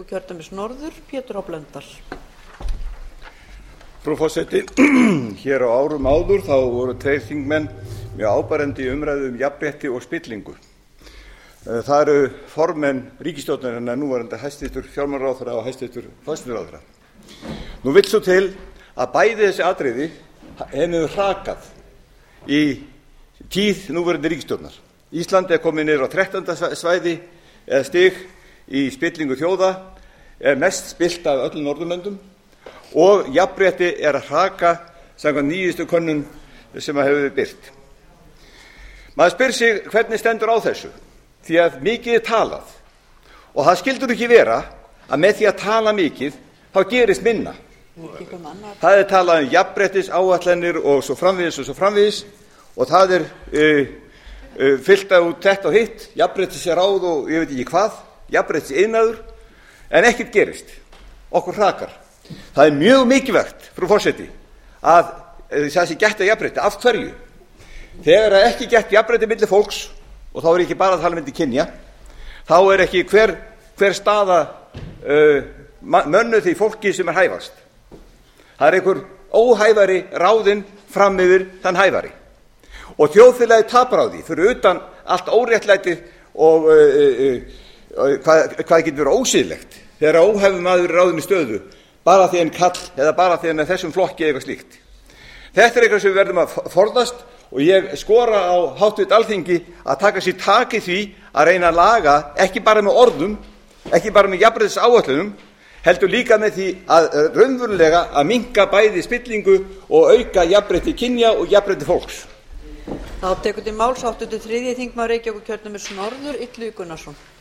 Reykjavíkurkjördæmis norður, Pétur H. Blöndal. Frú forseti, hér á árum áður þá voru 2 þingmenn mjög áberandi í umræðu jafnrétti og spillingu. Það eru formenn ríkisstjórnarinnar, núverandi hæstvirtur fjármálaráðherra og hæstvirtur forsætisráðherra. Nú vill svo til að bæði þessi atriði hefur hrakað í tíð núverandi ríkisstjórnar. Ísland komið niður á 13. svæði eða stig í spillingu þjóða, mest spilt af öllum Norðurlöndum, og jafnrétti að hraka samkvæmt nýjustu könnun sem hefur verið birt. Maður spyr sig hvernig stendur á þessu, því að mikið talað, og það skyldur ekki vera að með því að tala mikið þá gerist minna. Það talað jafnréttis áætlanir og svo framvegis og það fyllt út þetta og hitt, jafnréttis ráð og ég veit ekki hvað, jafnréttis iðnaður, en ekkert gerist. Okkur hrakar. Það mjög mikilvægt, frú forseti, að það sé gætt að jafnrétti. Af hverju? Þegar ekki gætt jafnrétti milli fólks, og þá ekki bara að tala milli kynja, þá ekki hver staða mönnuð því fólki sem hæfast. Það einhver óhæfari ráðinn fram yfir þann hæfari. Og þjóðfélagið tapar á því, fyrir utan allt óréttlætið og hvað getur verið ósiðlegt þegar óhæfur maður er ráðinn í stöðu, bara því en kall eða bara því en þessum flokki eitthvað slíkt. Þetta eitthvað sem við verðum að forðast og ég skora á háttvirt Alþingi að taka sér tak í því að reyna að laga, ekki bara með orðum, ekki bara með jafnréttisáætlunum, heldur líka með því að raunverulega að minnka bæði spillingu og auka jafnrétti kynja og jafnrétti fólks. Þá tekur til máls 83. þingmaður Reykjavíkurkjördæmis norður, Illugi Gunnarsson.